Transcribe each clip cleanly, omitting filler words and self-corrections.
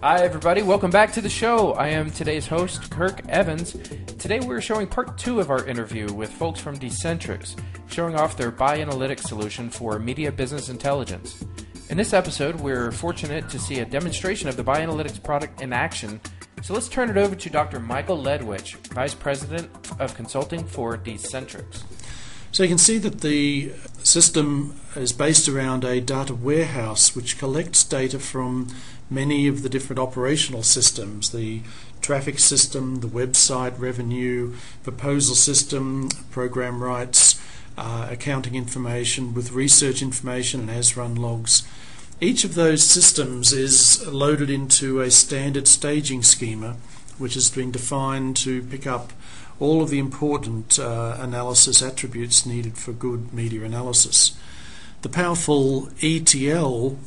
Hi everybody, welcome back to the show. I am today's host, Kirk Evans. Today we're showing part 2 of our interview with folks from Decentrix, showing off their BiAnalytics solution for media business intelligence. In this episode, we're fortunate to see a demonstration of the BiAnalytics product in action, so let's turn it over to Dr. Michael Ledwich, Vice President of Consulting for Decentrix. So you can see that the system is based around a data warehouse which collects data from many of the different operational systems, the traffic system, the website revenue, proposal system, program rights, accounting information with research information and as-run logs. Each of those systems is loaded into a standard staging schema which has been defined to pick up all of the important analysis attributes needed for good media analysis. The powerful ETL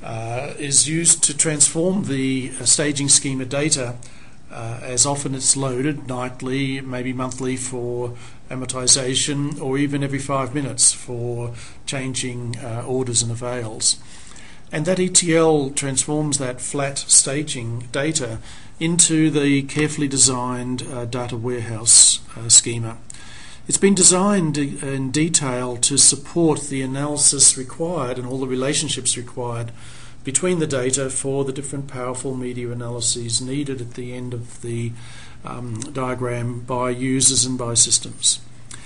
is used to transform the staging schema data as often it's loaded, nightly, maybe monthly for amortization, or even every 5 minutes for changing orders and avails. And that ETL transforms that flat staging data into the carefully designed data warehouse schema. It's been designed in detail to support the analysis required and all the relationships required between the data for the different powerful media analyses needed at the end of the diagram by users and by systems.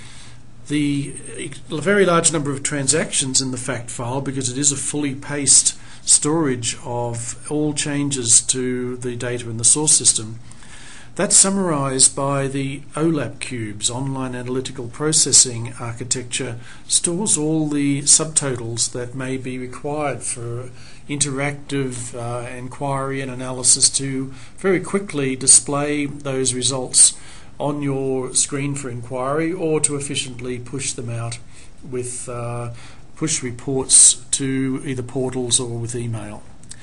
The very large number of transactions in the fact file, because it is a fully paced storage of all changes to the data in the source system, that's summarized by the OLAP cubes, Online Analytical Processing Architecture, stores all the subtotals that may be required for interactive inquiry and analysis to very quickly display those results on your screen for inquiry, or to efficiently push them out with push reports to either portals or with email.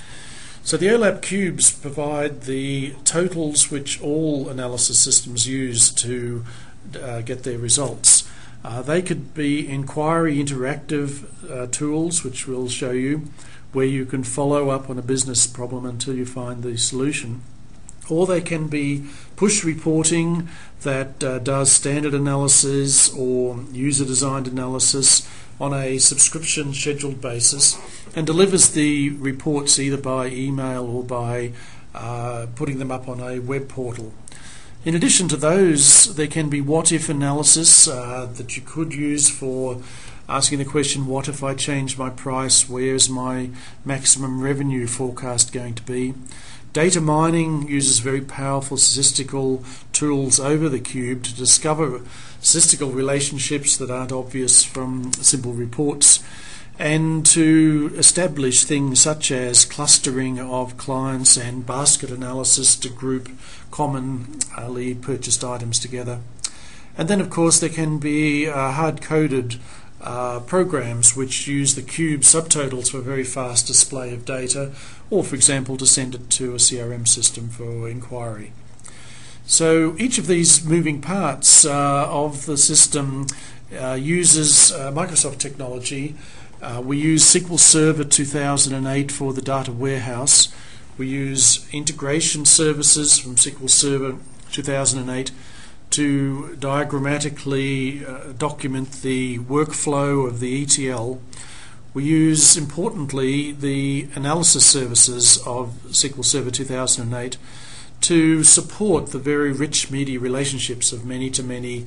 So the OLAP cubes provide the totals which all analysis systems use to get their results. They could be inquiry interactive tools, which we'll show you, where you can follow up on a business problem until you find the solution. Or they can be push reporting that does standard analysis or user-designed analysis on a subscription scheduled basis and delivers the reports either by email or by putting them up on a web portal. In addition to those, there can be what-if analysis that you could use for asking the question, what if I change my price? Where's my maximum revenue forecast going to be? Data mining uses very powerful statistical tools over the cube to discover statistical relationships that aren't obvious from simple reports, and to establish things such as clustering of clients and basket analysis to group commonly purchased items together. And then, of course, there can be hard-coded programs which use the cube subtotals for a very fast display of data, or for example to send it to a CRM system for inquiry. So each of these moving parts of the system uses Microsoft technology. We use SQL Server 2008 for the data warehouse. We use integration services from SQL Server 2008 to diagrammatically document the workflow of the ETL. We use, importantly, the analysis services of SQL Server 2008 to support the very rich media relationships of many-to-many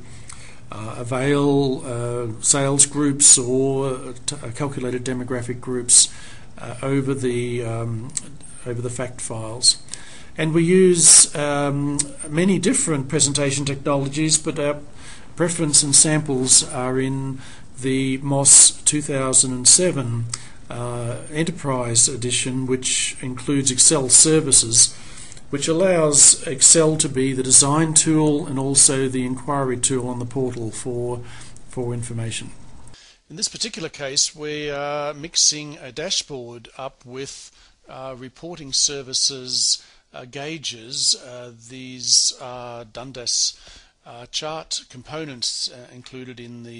avail sales groups or calculated demographic groups over the fact files. And we use many different presentation technologies, but our preference and samples are in the MOS 2007 Enterprise Edition, which includes Excel services, which allows Excel to be the design tool and also the inquiry tool on the portal for information. In this particular case, we are mixing a dashboard up with reporting services gauges. These are Dundas chart components included in the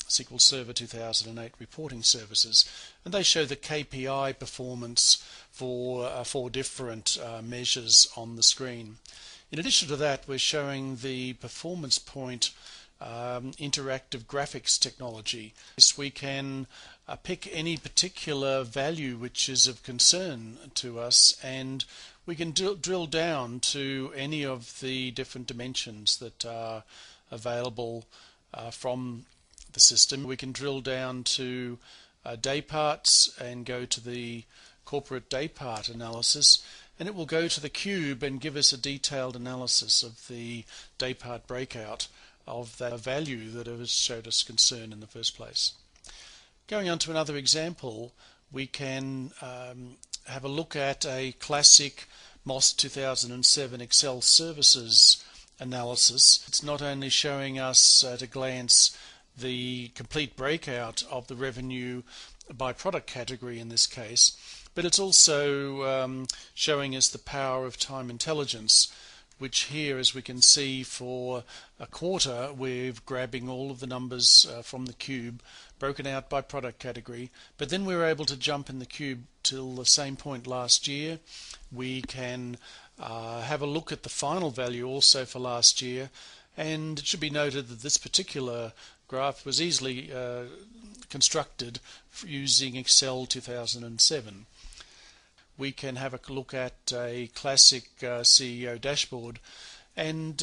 SQL Server 2008 reporting services, and they show the KPI performance for 4 different measures on the screen. In addition to that, we're showing the performance point interactive graphics technology. We can pick any particular value which is of concern to us, and we can drill down to any of the different dimensions that are available from the system. We can drill down to day parts and go to the corporate day part analysis, and it will go to the cube and give us a detailed analysis of the day part breakout of that value that has showed us concern in the first place. Going on to another example, we can have a look at a classic MOS 2007 Excel services analysis. It's not only showing us at a glance the complete breakout of the revenue by product category in this case, but it's also showing us the power of time intelligence, which here, as we can see, for a quarter we're grabbing all of the numbers from the cube, broken out by product category, but then we're able to jump in the cube till the same point last year. We can have a look at the final value also for last year, and it should be noted that this particular graph was easily constructed using Excel 2007. We can have a look at a classic CEO dashboard, and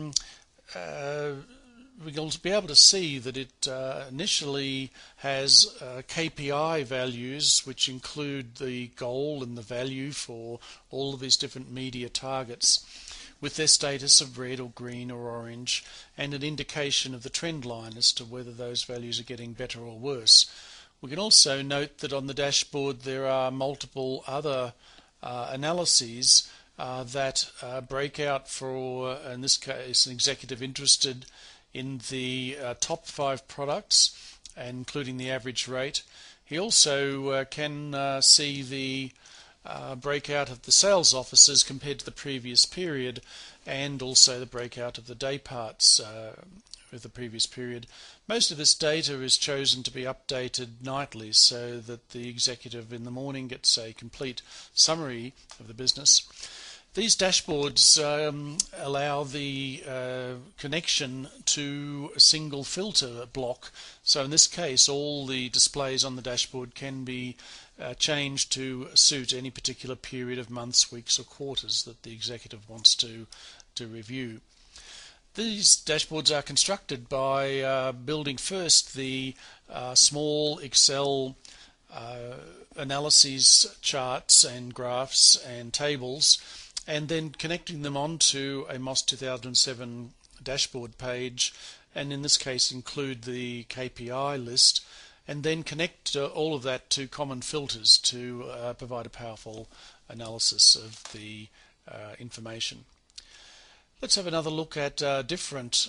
we'll be able to see that it initially has KPI values which include the goal and the value for all of these different media targets, with their status of red or green or orange, and an indication of the trend line as to whether those values are getting better or worse. We can also note that on the dashboard there are multiple other analyses that break out for, in this case, an executive interested in the top 5 products, including the average rate. He also can see the breakout of the sales officers compared to the previous period, and also the breakout of the day parts with the previous period. Most of this data is chosen to be updated nightly so that the executive in the morning gets a complete summary of the business. These dashboards allow the connection to a single filter block. So in this case, all the displays on the dashboard can be changed to suit any particular period of months, weeks or quarters that the executive wants to review. These dashboards are constructed by building first the small Excel analyses charts and graphs and tables, and then connecting them onto a MOS 2007 dashboard page, and in this case include the KPI list, and then connect all of that to common filters to provide a powerful analysis of the information. Let's have another look at different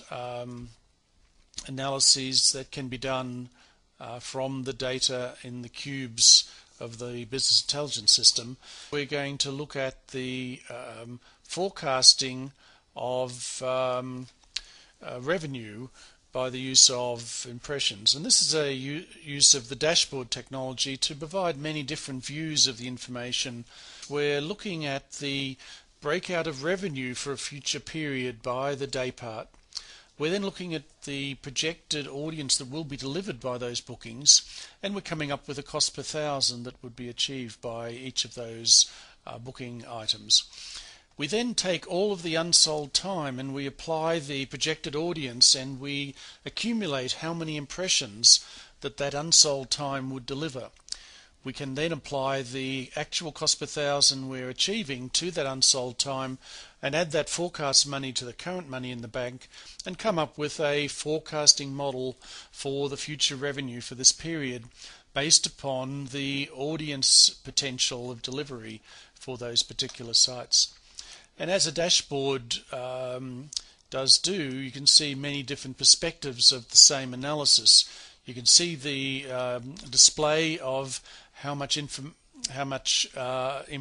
analyses that can be done from the data in the cubes of the business intelligence system. We're going to look at the forecasting of revenue by the use of impressions, and this is a use of the dashboard technology to provide many different views of the information. We're looking at the breakout of revenue for a future period by the day part. We're then looking at the projected audience that will be delivered by those bookings, and we're coming up with a cost per thousand that would be achieved by each of those booking items. We then take all of the unsold time and we apply the projected audience, and we accumulate how many impressions that unsold time would deliver. We can then apply the actual cost per thousand we're achieving to that unsold time and add that forecast money to the current money in the bank and come up with a forecasting model for the future revenue for this period based upon the audience potential of delivery for those particular sites. And as a dashboard does do, you can see many different perspectives of the same analysis. You can see the display of how much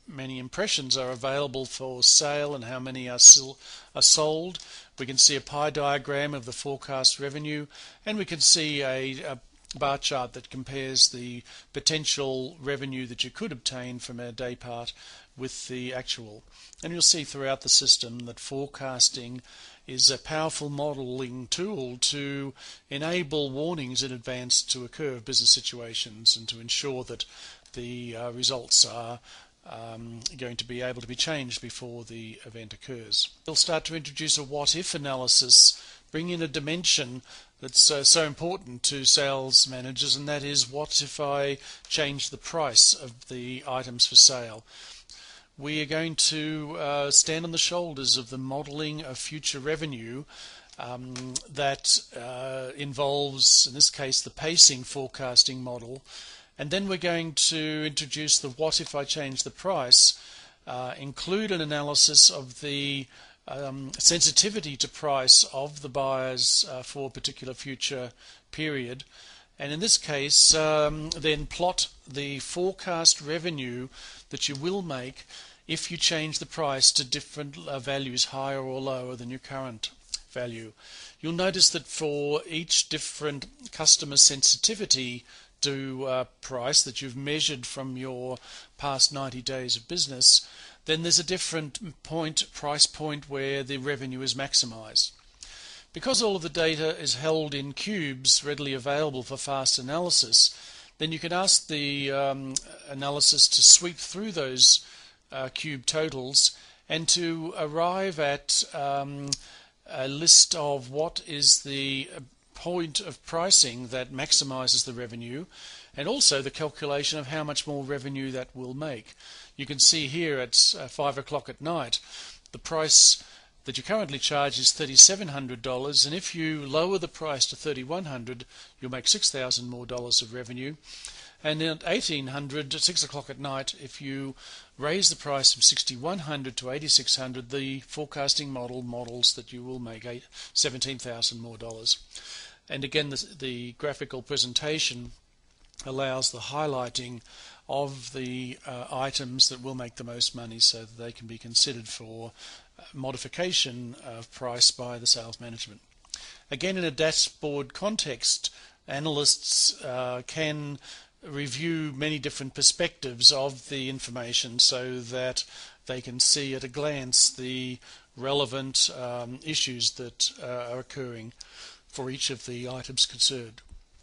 many impressions are available for sale and how many are sold. We can see a pie diagram of the forecast revenue, and we can see a bar chart that compares the potential revenue that you could obtain from a day part with the actual. And you'll see throughout the system that forecasting is a powerful modelling tool to enable warnings in advance to occur of business situations and to ensure that the results are going to be able to be changed before the event occurs. We'll start to introduce a what-if analysis, bring in a dimension that's so important to sales managers, and that is, what if I change the price of the items for sale? We are going to stand on the shoulders of the modelling of future revenue that involves, in this case, the pacing forecasting model. And then we're going to introduce the what if I change the price, include an analysis of the sensitivity to price of the buyers for a particular future period. And in this case, then plot the forecast revenue that you will make if you change the price to different values, higher or lower than your current value. You'll notice that for each different customer sensitivity to price that you've measured from your past 90 days of business, then there's a different price point where the revenue is maximized. Because all of the data is held in cubes readily available for fast analysis, then you can ask the analysis to sweep through those cube totals and to arrive at a list of what is the point of pricing that maximizes the revenue, and also the calculation of how much more revenue that will make. You can see here at 5 o'clock at night the price that you currently charge is $3,700, and if you lower the price to $3,100, you'll make $6,000 more of revenue. And then at 1800, at 6 o'clock at night, if you raise the price from $6,100 to $8,600, the forecasting model models that you will make $17,000 more. And again, the graphical presentation allows the highlighting of the items that will make the most money so that they can be considered for modification of price by the sales management. Again, in a dashboard context, analysts can review many different perspectives of the information so that they can see at a glance the relevant issues that are occurring for each of the items concerned.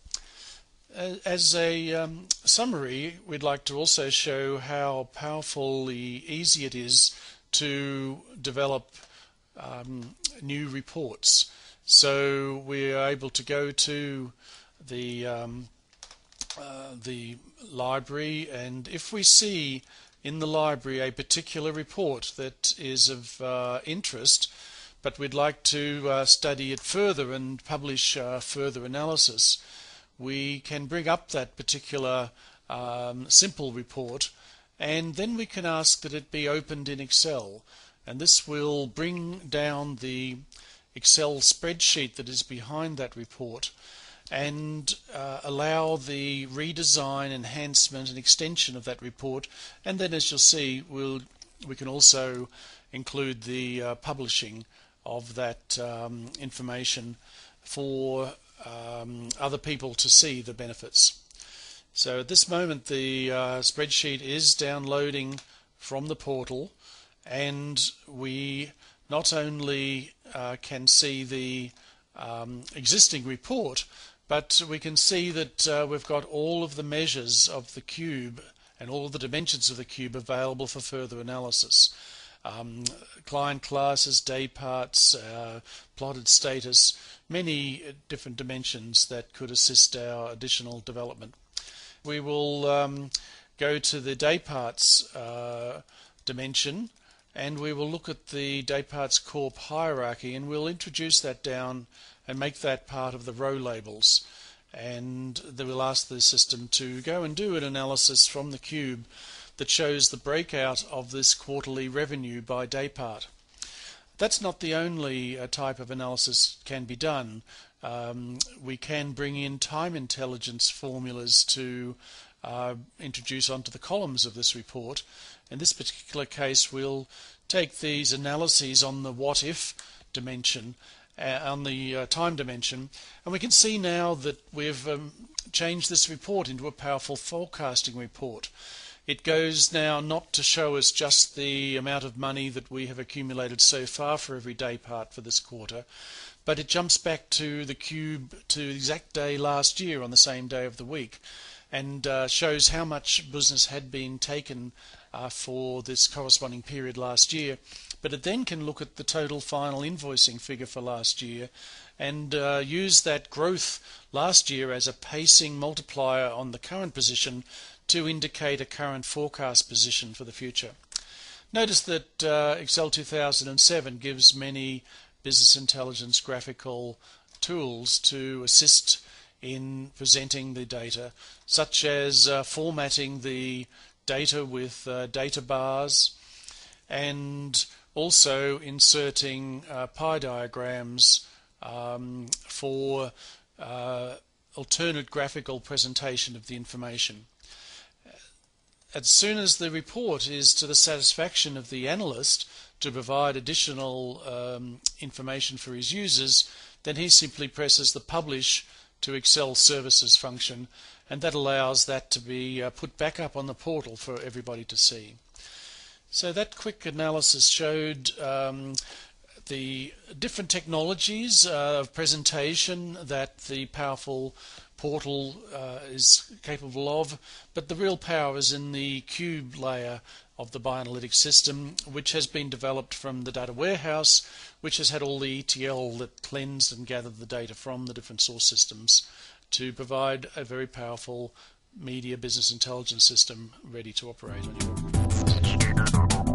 As a summary, we'd like to also show how powerfully easy it is to develop new reports. So we're able to go to the library, and if we see in the library a particular report that is of interest, but we'd like to study it further and publish further analysis, we can bring up that particular simple report, and then we can ask that it be opened in Excel, and this will bring down the Excel spreadsheet that is behind that report and allow the redesign, enhancement and extension of that report. And then, as you'll see, we can also include the publishing of that information for other people to see the benefits. So at this moment the spreadsheet is downloading from the portal, and we not only can see the existing report, but we can see that we've got all of the measures of the cube and all of the dimensions of the cube available for further analysis. Client classes, day parts, plotted status, many different dimensions that could assist our additional development. We will go to the day parts dimension, and we will look at the day parts corp hierarchy, and we'll introduce that down and make that part of the row labels. And then we'll ask the system to go and do an analysis from the cube that shows the breakout of this quarterly revenue by day part. That's not the only type of analysis can be done. We can bring in time intelligence formulas to introduce onto the columns of this report. In this particular case, we'll take these analyses on the what-if dimension, on the time dimension, and we can see now that we've changed this report into a powerful forecasting report. It goes now not to show us just the amount of money that we have accumulated so far for every day part for this quarter, but it jumps back to the cube to the exact day last year on the same day of the week, and shows how much business had been taken for this corresponding period last year. But it then can look at the total final invoicing figure for last year and use that growth last year as a pacing multiplier on the current position to indicate a current forecast position for the future. Notice that Excel 2007 gives many business intelligence graphical tools to assist in presenting the data, such as formatting the data with data bars, and also inserting pie diagrams for alternate graphical presentation of the information. As soon as the report is to the satisfaction of the analyst to provide additional information for his users, then he simply presses the Publish to Excel Services function, and that allows that to be put back up on the portal for everybody to see. So that quick analysis showed the different technologies of presentation that the powerful portal is capable of, but the real power is in the cube layer of the bioanalytics system, which has been developed from the data warehouse, which has had all the ETL that cleansed and gathered the data from the different source systems to provide a very powerful media business intelligence system ready to operate on your organization.